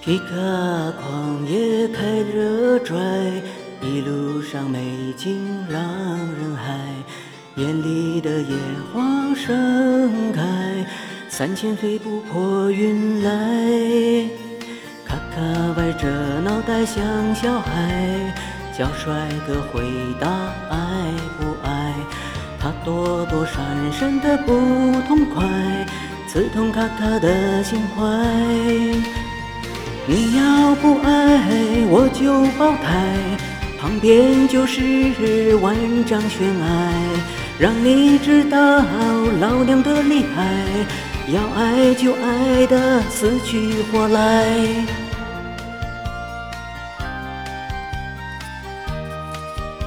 皮卡旷野开热拽，一路上美景让人嗨，眼里的野花盛开，3000飞不破云来。卡卡歪着脑袋像小孩，叫帅哥回答爱不爱？他躲躲闪闪的不痛快，刺痛卡卡的心怀。你要不爱我就胞胎，旁边就是万丈悬崖，让你知道老娘的厉害，要爱就爱得死去活来。